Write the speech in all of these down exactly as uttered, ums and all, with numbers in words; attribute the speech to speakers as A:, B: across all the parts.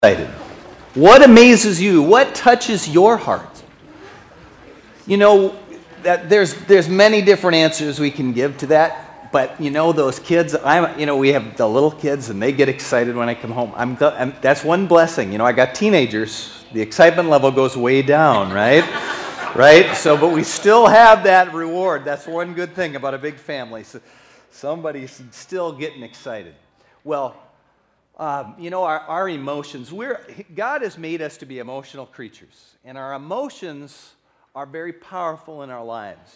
A: excited? What amazes you? What touches your heart? You know, that there's there's many different answers we can give to that, but you know those kids. I'm you know we have the little kids and they get excited when I come home. I'm, I'm that's one blessing. You know, I got teenagers. The excitement level goes way down, right? Right. So, but we still have that reward. That's one good thing about a big family. So, somebody's still getting excited. Well. Um, you know, our, our emotions, we're, God has made us to be emotional creatures, and our emotions are very powerful in our lives.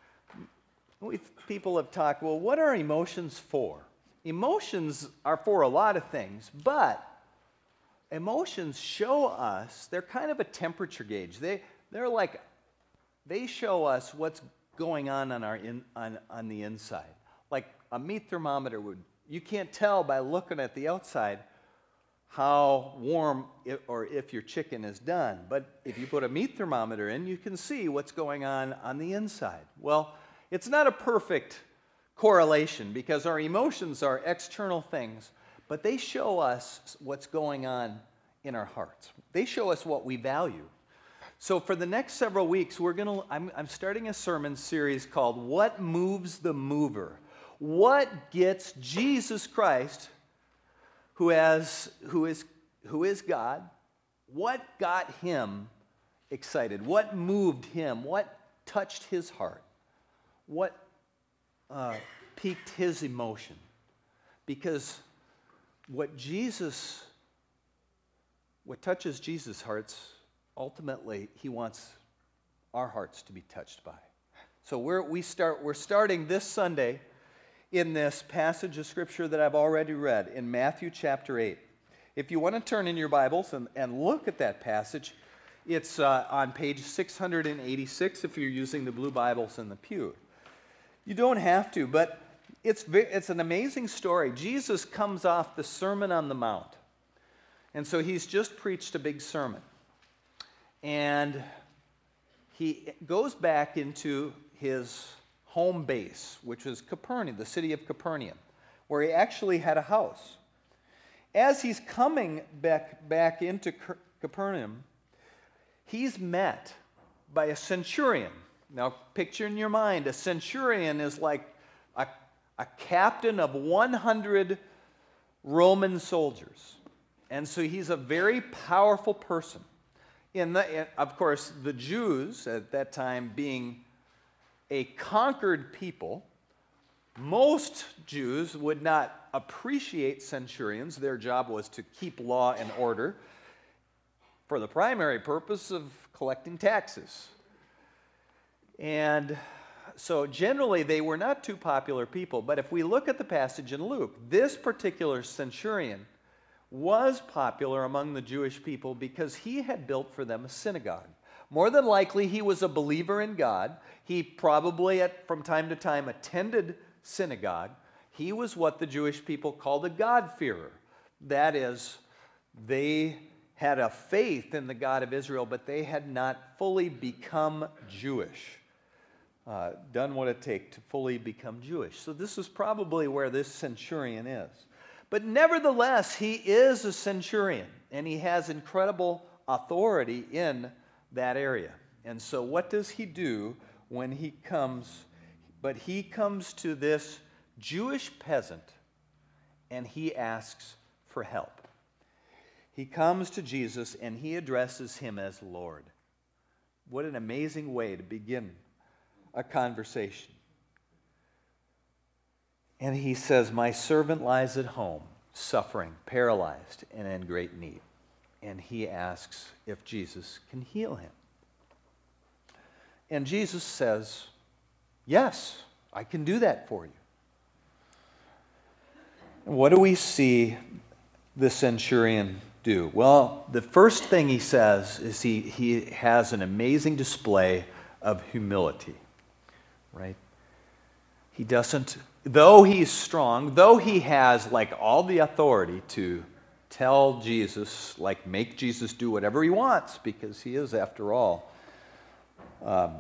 A: We, people have talked, well, what are emotions for? Emotions are for a lot of things, but emotions show us, they're kind of a temperature gauge. They, they're like, they show us what's going on on, our in, on, on the inside. Like a meat thermometer would. You can't tell by looking at the outside how warm it, or if your chicken is done. But if you put a meat thermometer in, you can see what's going on on the inside. Well, it's not a perfect correlation because our emotions are external things, but they show us what's going on in our hearts. They show us what we value. So for the next several weeks, we're gonna. I'm, I'm starting a sermon series called "What Moves the Mover." What gets Jesus Christ, who has who is who is God, what got him excited? What moved him? What touched his heart? What uh, piqued his emotion? Because what Jesus, what touches Jesus' hearts, ultimately, he wants our hearts to be touched by. So we're we start we're starting this Sunday in this passage of Scripture that I've already read in Matthew chapter eight. If you want to turn in your Bibles and, and look at that passage, it's uh, on page six hundred eighty-six if you're using the blue Bibles in the pew. You don't have to, but it's, it's an amazing story. Jesus comes off the Sermon on the Mount, and so he's just preached a big sermon. And he goes back into his home base, which was Capernaum, the city of Capernaum, where he actually had a house. As he's coming back, back into Capernaum, he's met by a centurion. Now, picture in your mind, a centurion is like a, a captain of one hundred Roman soldiers. And so he's a very powerful person. In the, of course, the Jews at that time being a conquered people, most Jews would not appreciate centurions. Their job was to keep law and order for the primary purpose of collecting taxes. And so generally they were not too popular people, but if we look at the passage in Luke, this particular centurion was popular among the Jewish people because he had built for them a synagogue. More than likely, he was a believer in God. He probably, at, from time to time, attended synagogue. He was what the Jewish people called a God-fearer. That is, they had a faith in the God of Israel, but they had not fully become Jewish, uh, done what it takes to fully become Jewish. So this is probably where this centurion is. But nevertheless, he is a centurion, and he has incredible authority in that area. And so what does he do when he comes? But he comes to this Jewish peasant and he asks for help. He comes to Jesus and he addresses him as Lord. What an amazing way to begin a conversation. And he says, "My servant lies at home, suffering, paralyzed, and in great need." And he asks if Jesus can heal him. And Jesus says, "Yes, I can do that for you." And what do we see the centurion do? Well, the first thing he says is he, he has an amazing display of humility, right? He doesn't, though he's strong, though he has like all the authority to tell Jesus, like make Jesus do whatever he wants, because he is, after all, um,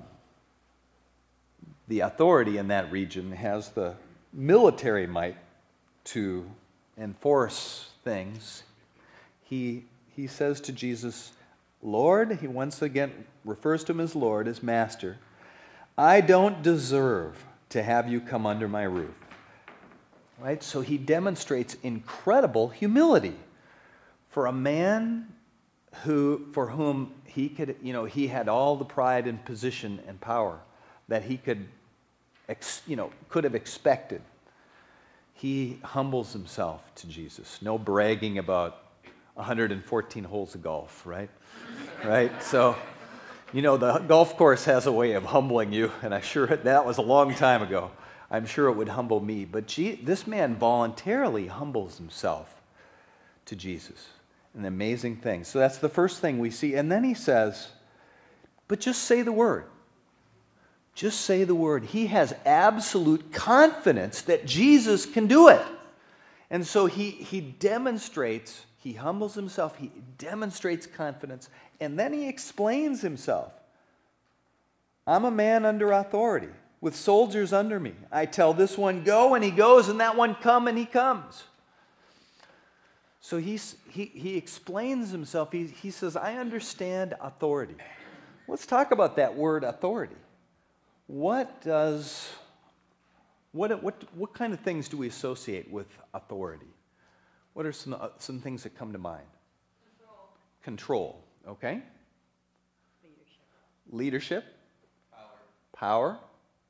A: the authority in that region, has the military might to enforce things. He he says to Jesus, Lord, he once again refers to him as Lord, as Master, I don't deserve to have you come under my roof. Right? So he demonstrates incredible humility for a man who, for whom he could, you know, he had all the pride and position and power that he could, ex, you know, could have expected. He humbles himself to Jesus. No bragging about one hundred fourteen holes of golf, right? Right? So, you know, the golf course has a way of humbling you, and I'm sure that was a long time ago. I'm sure it would humble me. But G- this man voluntarily humbles himself to Jesus. An amazing thing. So that's the first thing we see. And then he says, but just say the word. Just say the word. He has absolute confidence that Jesus can do it. And so he, he demonstrates, he humbles himself, he demonstrates confidence, and then he explains himself. I'm a man under authority, with soldiers under me. I tell this one, go, and he goes, and that one, come, and he comes. So he's, he, he explains himself. He, he says, I understand authority. Let's talk about that word authority. What does, what, what, what kind of things do we associate with authority? What are some, uh, some things that come to mind? Control. Control, okay. Leadership. Leadership. Power. Power.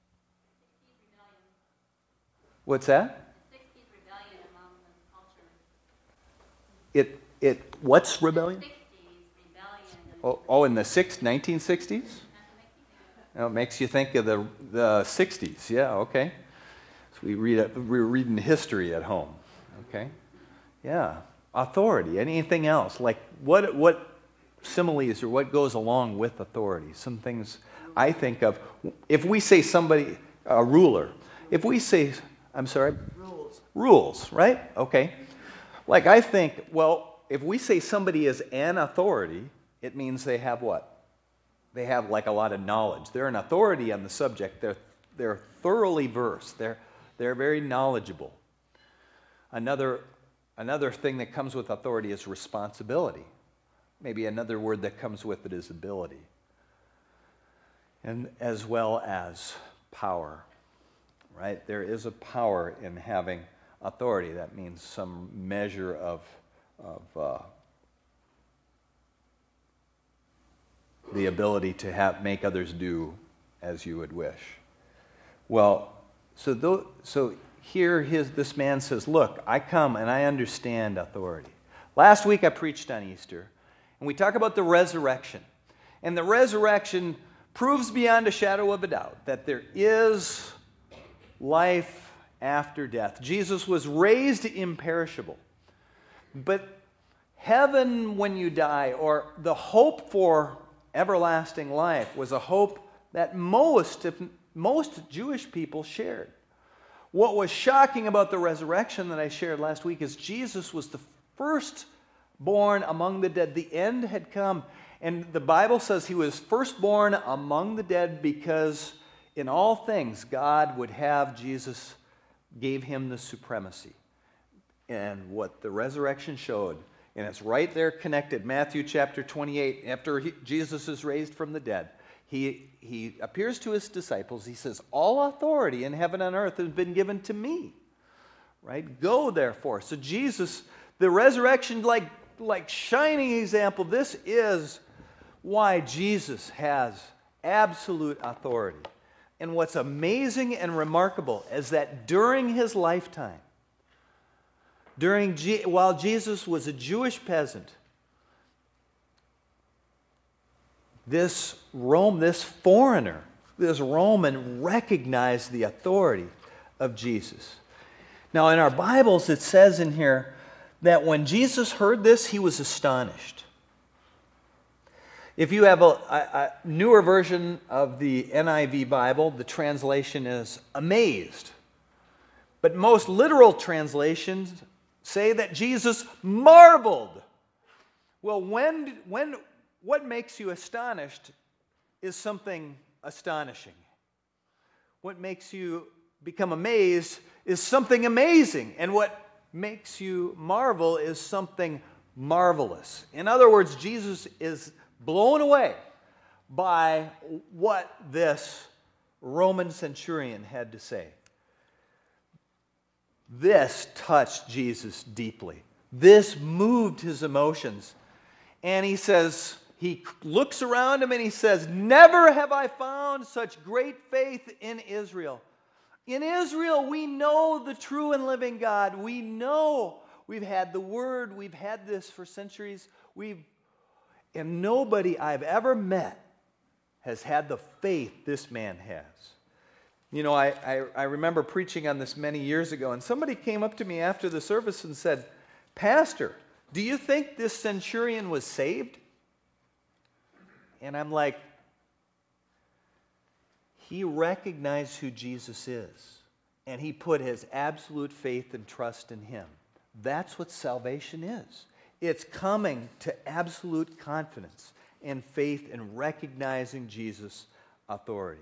A: What's that?
B: The sixties rebellion among the culture.
A: It, it, what's rebellion?
B: The sixties rebellion.
A: Oh, oh, in the six, nineteen sixties? Oh, it makes you think of the, the sixties. Yeah, okay. So we read it, we're reading history at home. Okay. Yeah. Authority. Anything else? Like what, what similes or what goes along with authority? Some things I think of. If we say somebody, a ruler, if we say, I'm sorry?
C: Rules.
A: Rules, right? Okay. Like I think, well, if we say somebody is an authority, it means they have what? They have like a lot of knowledge. They're an authority on the subject. They're, they're thoroughly versed. They're, they're very knowledgeable. Another, another thing that comes with authority is responsibility. Maybe another word that comes with it is ability. And as well as power. Right? There is a power in having authority. That means some measure of, of uh, the ability to have make others do as you would wish. Well, so th- so here his this man says, "Look, I come and I understand authority." Last week I preached on Easter, and we talk about the resurrection, and the resurrection proves beyond a shadow of a doubt that there is life after death. Jesus was raised imperishable. But heaven when you die, or the hope for everlasting life, was a hope that most, if most Jewish people shared. What was shocking about the resurrection that I shared last week is Jesus was the first born among the dead. The end had come. And the Bible says he was firstborn among the dead because in all things, God would have Jesus, gave him the supremacy. And what the resurrection showed, and it's right there connected, Matthew chapter twenty-eight, after he, Jesus is raised from the dead, he, he appears to his disciples, he says, all authority in heaven and earth has been given to me. Right? Go therefore. So Jesus, the resurrection, like, like shining example, this is why Jesus has absolute authority. And what's amazing and remarkable is that during his lifetime, during G- while Jesus was a Jewish peasant, this Rome, this foreigner, this Roman recognized the authority of Jesus. Now in our Bibles it says in here that when Jesus heard this, he was astonished. If you have a, a, a newer version of the N I V Bible, the translation is amazed. But most literal translations say that Jesus marveled. Well, when, when, what makes you astonished is something astonishing. What makes you become amazed is something amazing. And what makes you marvel is something marvelous. In other words, Jesus is blown away by what this Roman centurion had to say. This touched Jesus deeply. This moved his emotions. And he says, he looks around him and he says, "Never have I found such great faith in Israel." In Israel, we know the true and living God. We know we've had the Word. We've had this for centuries. We've, and nobody I've ever met has had the faith this man has. You know, I, I, I remember preaching on this many years ago, and somebody came up to me after the service and said, "Pastor, do you think this centurion was saved?" And I'm like, he recognized who Jesus is, and he put his absolute faith and trust in him. That's what salvation is. It's coming to absolute confidence and faith in recognizing Jesus' authority.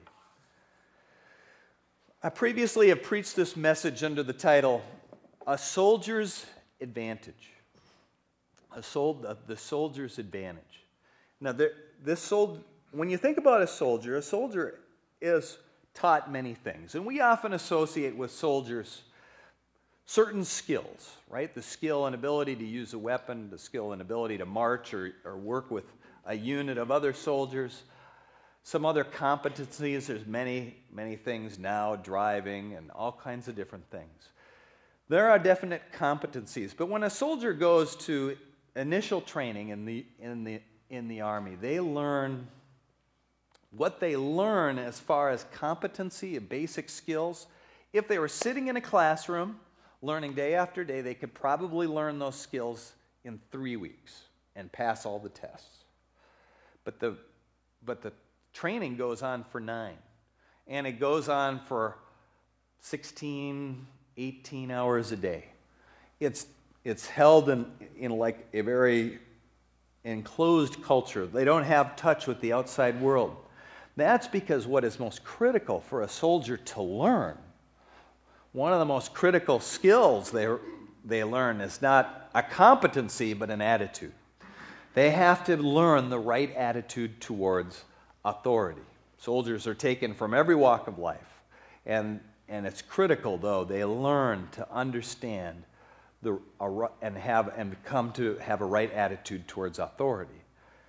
A: I previously have preached this message under the title, A Soldier's Advantage. A sol- the soldier's advantage. Now, there, this sold, when you think about a soldier, a soldier is taught many things. And we often associate with soldiers certain skills, right? The skill and ability to use a weapon, the skill and ability to march or, or work with a unit of other soldiers. Some other competencies, there's many, many things now, driving and all kinds of different things. There are definite competencies, but when a soldier goes to initial training in the, in the, in the Army, they learn what they learn as far as competency and basic skills. If they were sitting in a classroom learning day after day, they could probably learn those skills in three weeks and pass all the tests. But the, but the training goes on for nine, and it goes on for sixteen, eighteen hours a day. It's, it's held in, in like a very enclosed culture. They don't have touch with the outside world. That's because what is most critical for a soldier to learn, one of the most critical skills they, they learn is not a competency, but an attitude. They have to learn the right attitude towards authority. Soldiers are taken from every walk of life, and, and it's critical, though, they learn to understand the, a, and, have, and come to have a right attitude towards authority.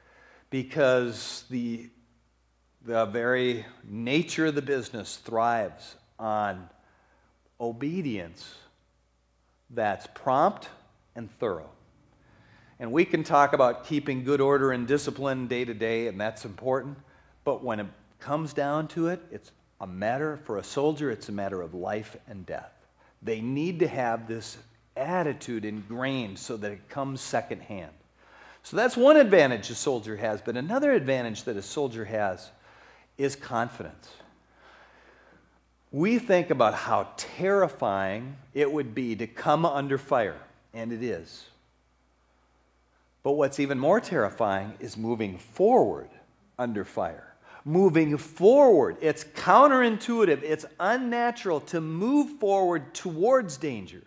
A: Because the The very nature of the business thrives on obedience that's prompt and thorough. And we can talk about keeping good order and discipline day to day, and that's important. But when it comes down to it, it's a matter, for a soldier, it's a matter of life and death. They need to have this attitude ingrained so that it comes secondhand. So that's one advantage a soldier has. But another advantage that a soldier has is confidence. We think about how terrifying it would be to come under fire, and it is. But what's even more terrifying is moving forward under fire. Moving forward. It's counterintuitive. It's unnatural to move forward towards danger.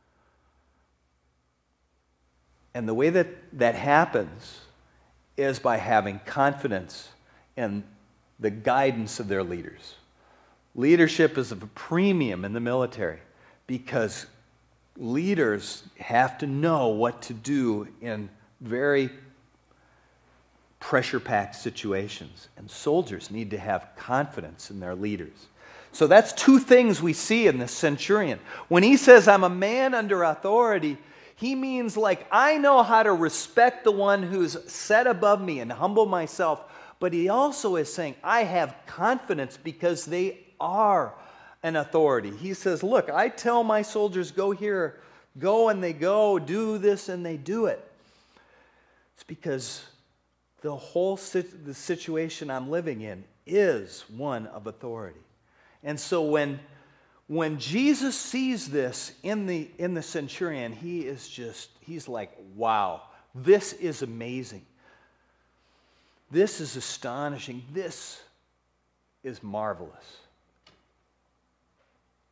A: And the way that that happens is by having confidence in the guidance of their leaders. Leadership is of a premium in the military because leaders have to know what to do in very pressure-packed situations, and soldiers need to have confidence in their leaders. So that's two things we see in this centurion. When he says, "I'm a man under authority," he means like, I know how to respect the one who's set above me and humble myself. But he also is saying, I have confidence because they are an authority. He says, look, I tell my soldiers, go here, go and they go, do this and they do it. It's because the whole sit- the situation I'm living in is one of authority. And so when, when Jesus sees this in the, in the centurion, he is just, he's like, wow, this is amazing. This is astonishing. This is marvelous.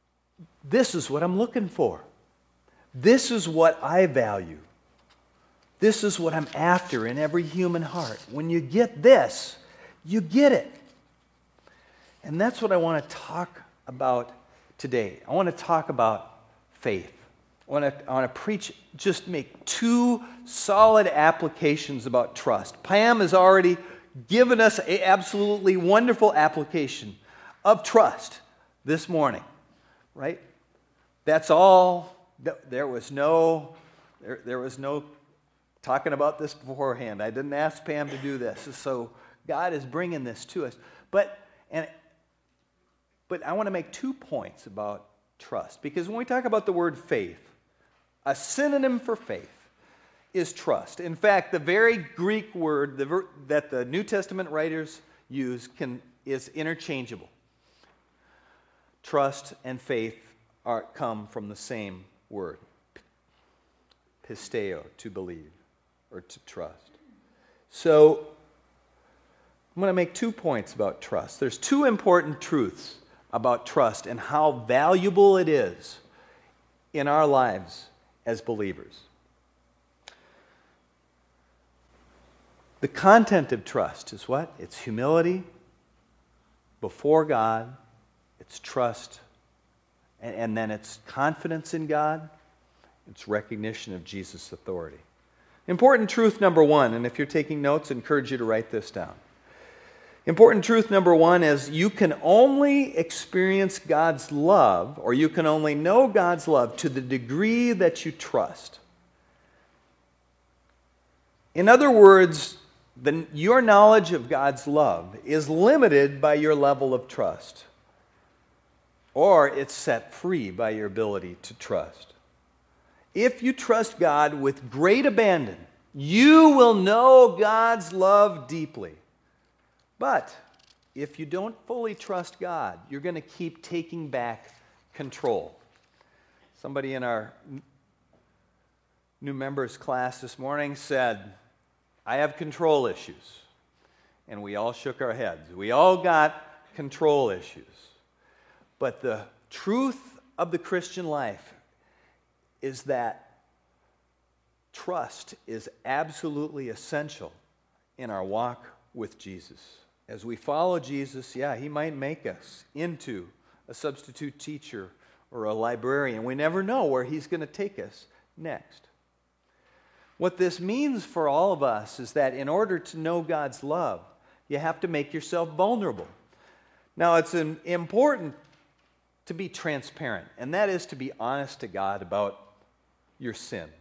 A: This is what I'm looking for. This is what I value. This is what I'm after in every human heart. When you get this, you get it. And that's what I want to talk about today. I want to talk about faith. I want to, I want to preach, just make two solid applications about trust. Pam has already given us an absolutely wonderful application of trust this morning, right? That's all. There was no, there, there was no talking about this beforehand. I didn't ask Pam to do this. So God is bringing this to us. But, and, but I want to make two points about trust. Because when we talk about the word faith, a synonym for faith is trust. In fact, the very Greek word the ver- that the New Testament writers use can, is interchangeable. Trust and faith are, come from the same word. Pisteo, to believe, or to trust. So, I'm going to make two points about trust. There's two important truths about trust and how valuable it is in our lives as believers. The content of trust is what? It's humility before God, it's trust, and, and then it's confidence in God, it's recognition of Jesus' authority. Important truth number one, and if you're taking notes, I encourage you to write this down. Important truth number one is you can only experience God's love, or you can only know God's love to the degree that you trust. In other words, the, your knowledge of God's love is limited by your level of trust, or it's set free by your ability to trust. If you trust God with great abandon, you will know God's love deeply. But if you don't fully trust God, you're going to keep taking back control. Somebody in our new members class this morning said, I have control issues. And we all shook our heads. We all got control issues. But the truth of the Christian life is that trust is absolutely essential in our walk with Jesus. As we follow Jesus, yeah, he might make us into a substitute teacher or a librarian. We never know where he's going to take us next. What this means for all of us is that in order to know God's love, you have to make yourself vulnerable. Now, it's important to be transparent, and that is to be honest to God about your sin.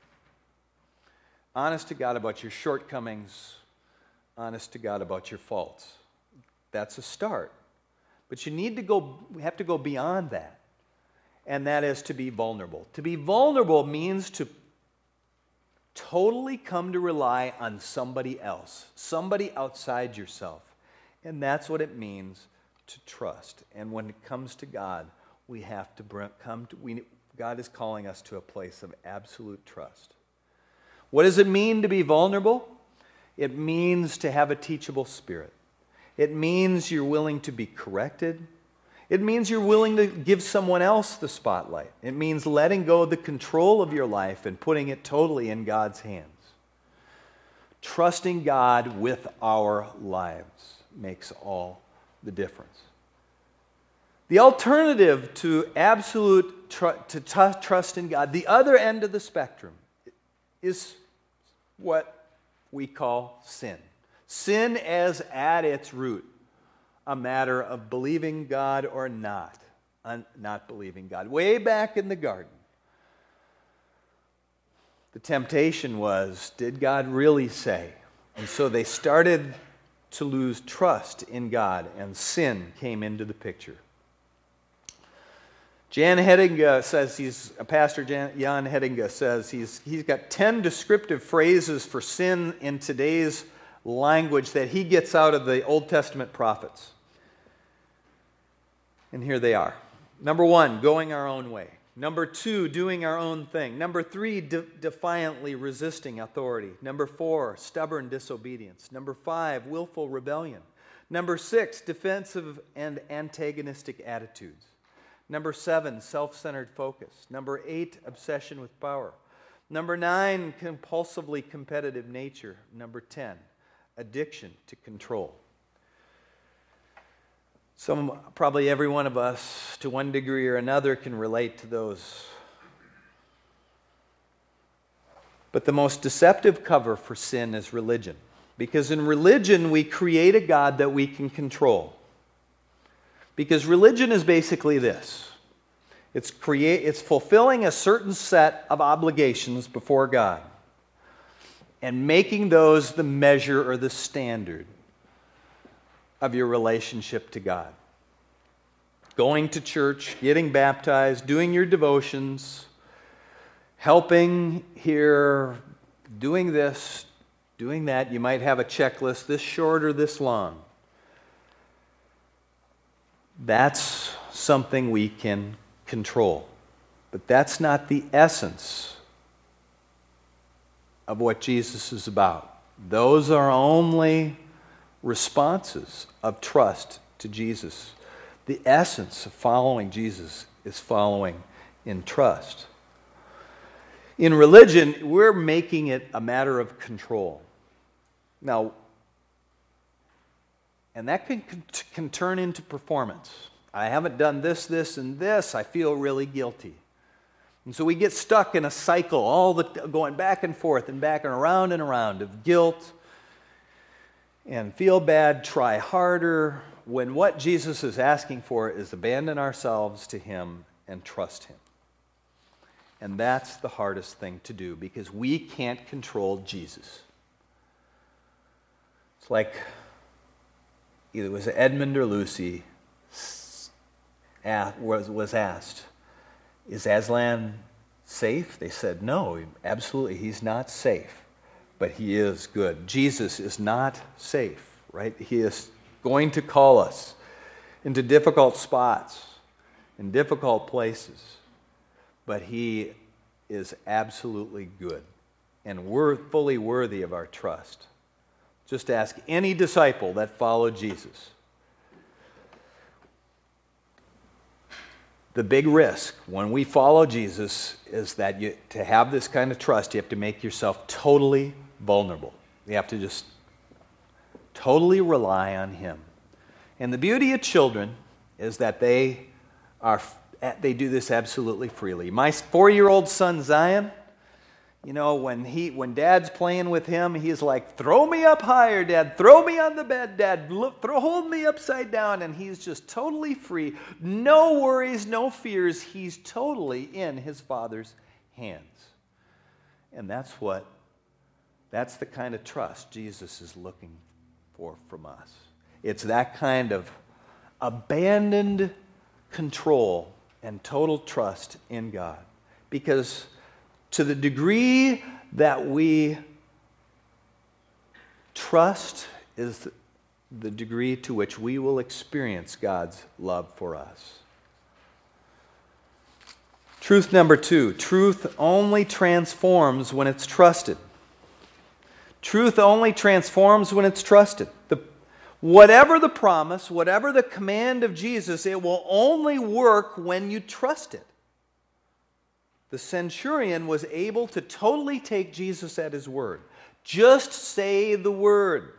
A: Honest to God about your shortcomings, honest to God about your faults. That's a start. But you need to go, we have to go beyond that. And that is to be vulnerable. To be vulnerable means to totally come to rely on somebody else, somebody outside yourself. And that's what it means to trust. And when it comes to God, we have to bring, come to, we, God is calling us to a place of absolute trust. What does it mean to be vulnerable? It means to have a teachable spirit. It means you're willing to be corrected. It means you're willing to give someone else the spotlight. It means letting go of the control of your life and putting it totally in God's hands. Trusting God with our lives makes all the difference. The alternative to absolute tr- to t- trust in God, the other end of the spectrum, is what we call sin. Sin as at its root a matter of believing God or not, un- not believing God. Way back in the garden, the temptation was, did God really say? And so they started to lose trust in God, and sin came into the picture. Jan Hedinga says he's, a pastor Jan, Jan Hedinga says he's, he's got ten descriptive phrases for sin in today's language that he gets out of the Old Testament prophets. And here they are. Number one, going our own way. Number two, doing our own thing. Number three, de- defiantly resisting authority. Number four, stubborn disobedience. Number five, willful rebellion. Number six, defensive and antagonistic attitudes. Number seven, self-centered focus. Number eight, obsession with power. Number nine, compulsively competitive nature. Number ten, addiction to control. Some, probably every one of us, to one degree or another, can relate to those. But the most deceptive cover for sin is religion. Because in religion, we create a God that we can control. Because religion is basically this. It's create, it's fulfilling a certain set of obligations before God and making those the measure or the standard of your relationship to God. Going to church, getting baptized, doing your devotions, helping here, doing this, doing that. You might have a checklist, this short or this long. That's something we can control. But that's not the essence of what Jesus is about. Those are only responses of trust to Jesus. The essence of following Jesus is following in trust. In religion, we're making it a matter of control. Now, and that can, can turn into performance. I haven't done this, this, and this. I feel really guilty. And so we get stuck in a cycle, all the going back and forth and back and around and around of guilt and feel bad, try harder, when what Jesus is asking for is abandon ourselves to Him and trust Him. And that's the hardest thing to do because we can't control Jesus. It's like either it was Edmund or Lucy was, was asked, is Aslan safe? They said, no, absolutely, he's not safe, but he is good. Jesus is not safe, right? He is going to call us into difficult spots, in difficult places, but he is absolutely good, and we're fully worthy of our trust. Just ask any disciple that followed Jesus. The big risk when we follow Jesus is that you, to have this kind of trust, you have to make yourself totally vulnerable. You have to just totally rely on Him. And the beauty of children is that they are they do this absolutely freely. My four-year-old son Zion, you know, when he when Dad's playing with him, he's like, "Throw me up higher, Dad. Throw me on the bed, Dad. Look, throw, hold me upside down." And he's just totally free. No worries, no fears. He's totally in his Father's hands. And that's what, that's the kind of trust Jesus is looking for from us. It's that kind of abandoned control and total trust in God. Because to the degree that we trust is the degree to which we will experience God's love for us. Truth number two, truth only transforms when it's trusted. Truth only transforms when it's trusted. The, whatever the promise, whatever the command of Jesus, it will only work when you trust it. The centurion was able to totally take Jesus at His word. Just say the word.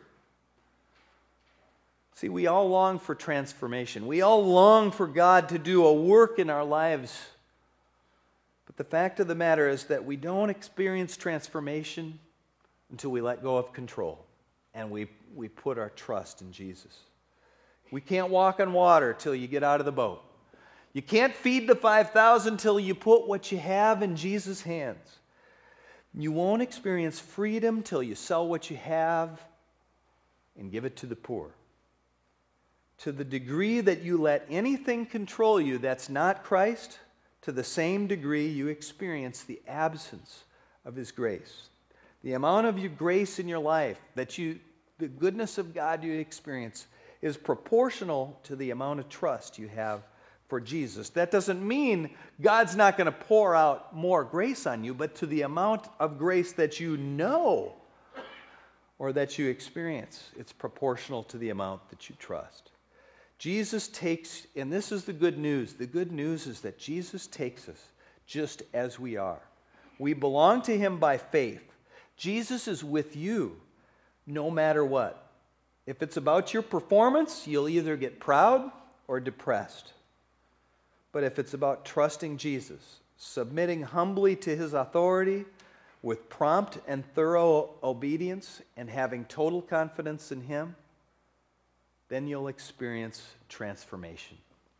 A: See, we all long for transformation. We all long for God to do a work in our lives. But the fact of the matter is that we don't experience transformation until we let go of control and we, we put our trust in Jesus. We can't walk on water till you get out of the boat. You can't feed the five thousand till you put what you have in Jesus' hands. You won't experience freedom till you sell what you have and give it to the poor. To the degree that you let anything control you that's not Christ, to the same degree you experience the absence of His grace. The amount of your grace in your life, that you, the goodness of God you experience, is proportional to the amount of trust you have for Jesus. That doesn't mean God's not going to pour out more grace on you, but to the amount of grace that you know or that you experience, it's proportional to the amount that you trust. Jesus takes, and this is the good news, the good news is that Jesus takes us just as we are. We belong to him by faith. Jesus is with you no matter what. If it's about your performance, you'll either get proud or depressed. But if it's about trusting Jesus, submitting humbly to his authority with prompt and thorough obedience and having total confidence in him, then you'll experience transformation.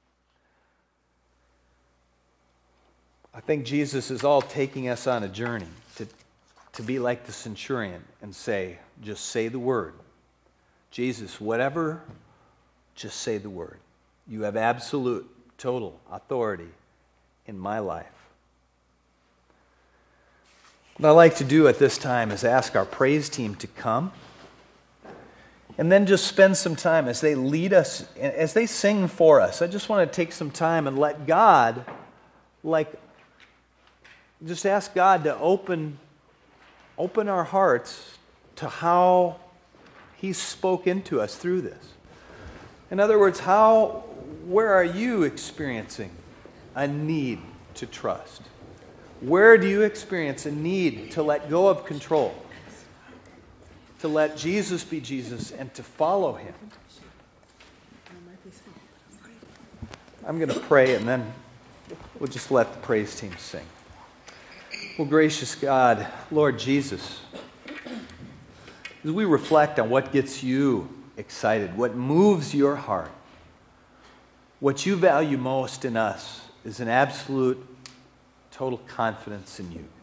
A: I think Jesus is all taking us on a journey to, to be like the centurion and say, just say the word. Jesus, whatever, just say the word. You have absolute, total authority in my life. What I'd like to do at this time is ask our praise team to come and then just spend some time as they lead us, as they sing for us. I just want to take some time and let God, like, just ask God to open, open our hearts to how He spoke into us through this. In other words, how, where are you experiencing a need to trust? Where do you experience a need to let go of control? To let Jesus be Jesus and to follow Him? I'm going to pray and then we'll just let the praise team sing. Well, gracious God, Lord Jesus, as we reflect on what gets you excited, what moves your heart, what you value most in us is an absolute, total confidence in you.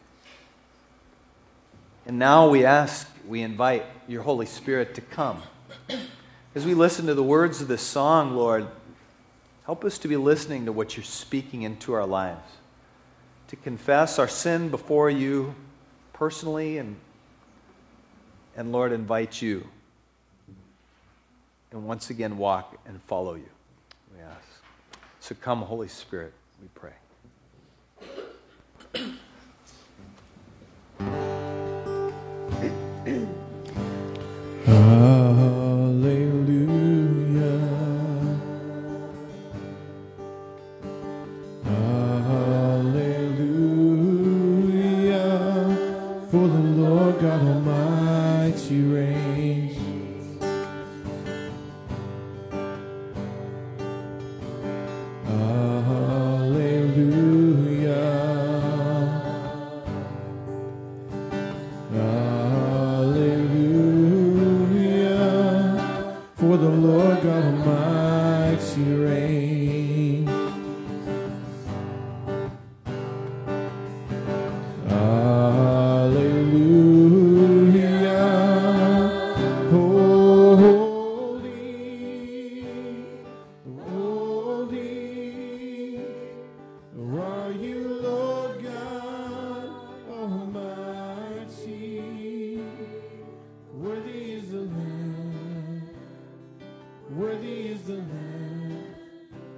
A: And now we ask, we invite your Holy Spirit to come. As we listen to the words of this song, Lord, help us to be listening to what you're speaking into our lives, to confess our sin before you personally and, and Lord, invite you. And once again, walk and follow you, we ask. So come, Holy Spirit, we pray.
C: Worthy is the Lamb,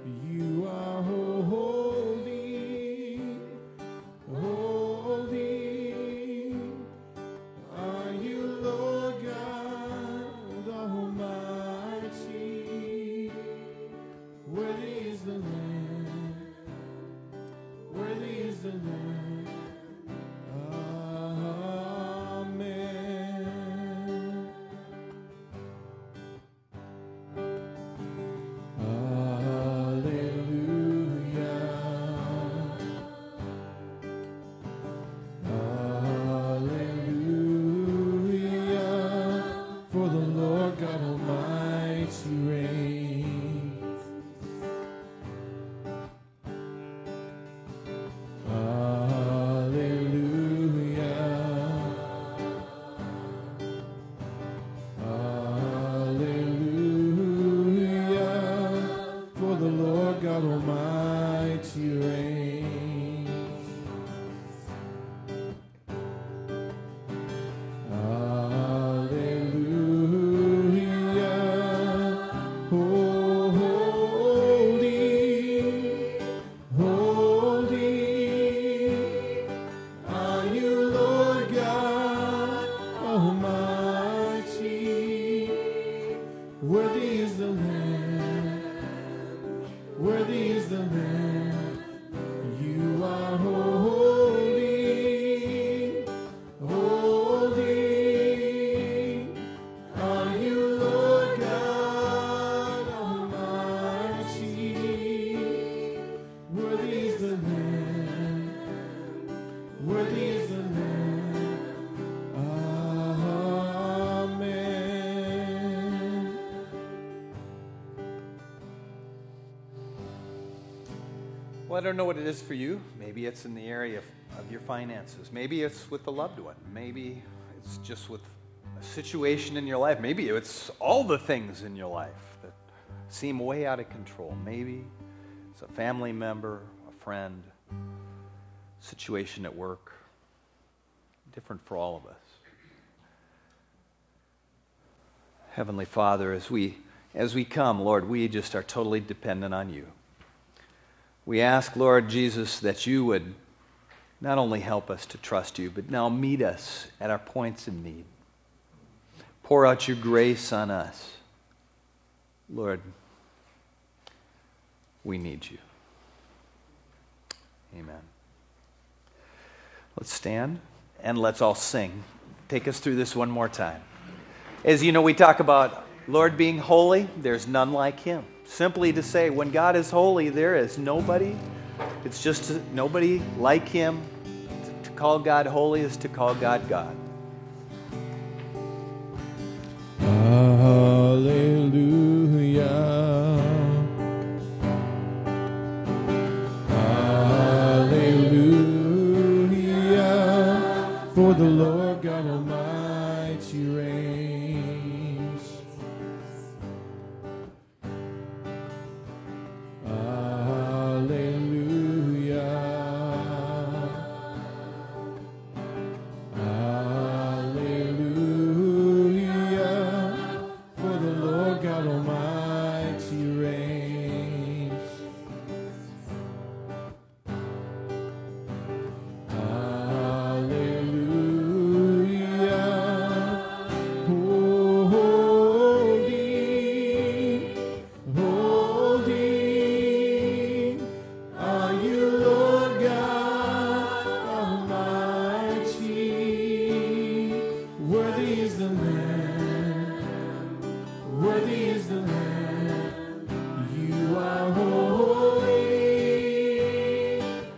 A: Well, I don't know what it is for you. Maybe it's in the area of, of your finances. Maybe it's with a loved one. Maybe it's just with a situation in your life. Maybe it's all the things in your life that seem way out of control. Maybe it's a family member, a friend, situation at work. Different for all of us. Heavenly Father, as we as we come, Lord, we just are totally dependent on you. We ask, Lord Jesus, that you would not only help us to trust you, but now meet us at our points of need. Pour out your grace on us. Lord, we need you. Amen. Let's stand and let's all sing. Take us through this one more time. As you know, we talk about Lord being holy. There's none like him. Simply to say, when God is holy, there is nobody. It's just nobody like him. To call God holy is to call God God.
C: Hallelujah. Hallelujah. For the Lord God Almighty reigns. Hallelujah. Hallelujah. For the Lord God Almighty reigns. Hallelujah. Holy, holy are you, Lord God Almighty. Worthy is the Lamb, worthy is the Lamb. You are holy,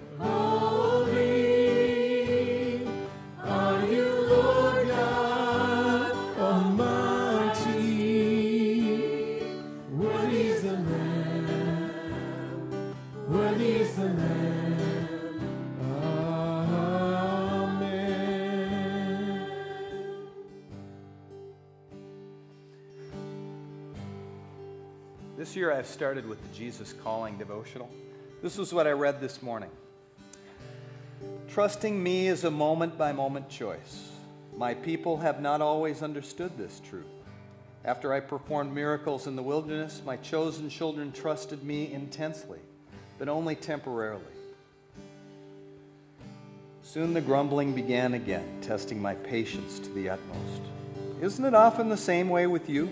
C: holy are you, Lord God Almighty. Worthy is the Lamb, worthy is the Lamb. Amen.
A: This year I've started with the Jesus Calling devotional. This was what I read this morning. Trusting me is a moment-by-moment choice. My people have not always understood this truth. After I performed miracles in the wilderness, my chosen children trusted me intensely, but only temporarily. Soon the grumbling began again, testing my patience to the utmost. Isn't it often the same way with you?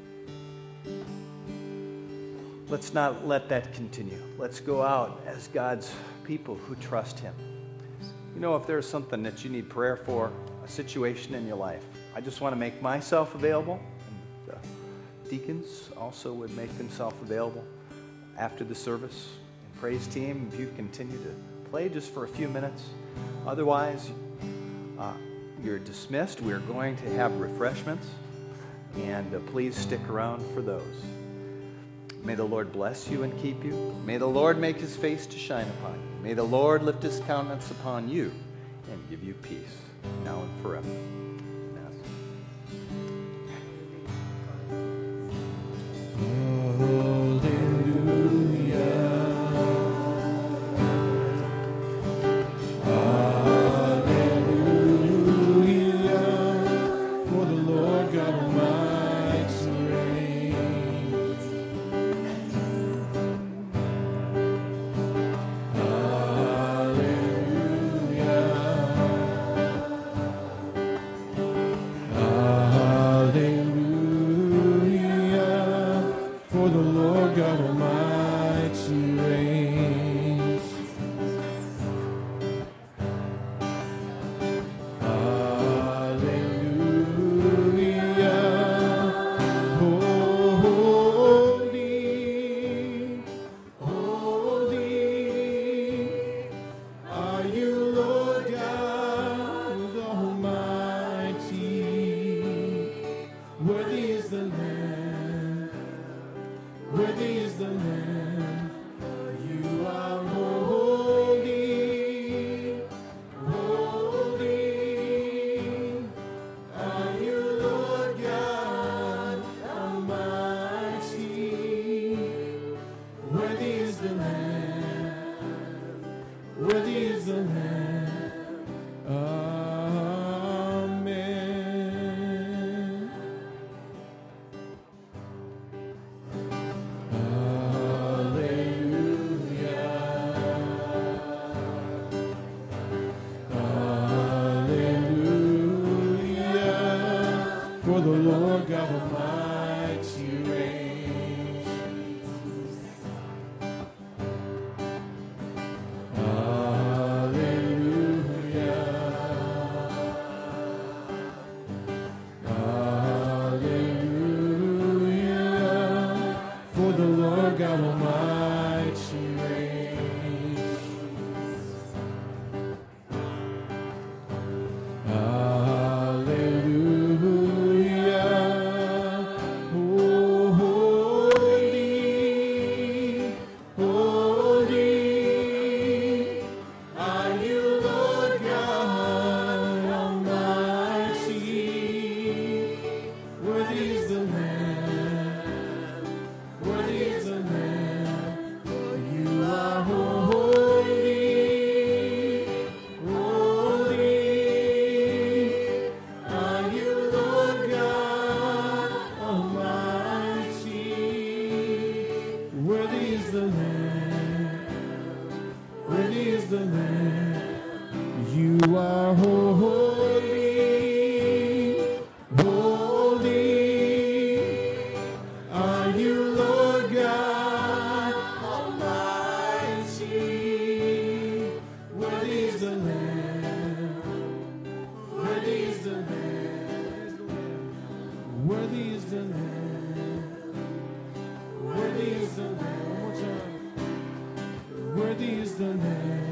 A: Let's not let that continue. Let's go out as God's people who trust him. You know, if there's something that you need prayer for, a situation in your life, I just want to make myself available, and the deacons also would make themselves available after the service. And praise team, if you continue to play just for a few minutes. Otherwise, uh, you're dismissed. We're going to have refreshments, and uh, please stick around for those. May the Lord bless you and keep you. May the Lord make his face to shine upon you. May the Lord lift his countenance upon you and give you peace, now and forever. Amen.
C: Hallelujah. For the Lord God Almighty reigns. Hallelujah. For the Lord God Almighty reigns. Hallelujah. Holy, holy are you, Lord God Almighty. Worthy is the Lamb, worthy is the Lamb. You are holy. the Lamb. Amen. Hallelujah. For the Lord God Almighty reigns. Hallelujah. For the Lord God Almighty reigns. Hallelujah. Oh, holy, holy are you, Lord God Almighty. Worthy is the Lamb, worthy is the Lamb. You are holy, holy are you, Lord God Almighty. Worthy is the Lamb, worthy is the Lamb. You are holy, holy are you, Lord God Almighty. Worthy is the Lamb, worthy is the Lamb, worthy is the Lamb, worthy is the Lamb. One more time. Worthy is the Lamb.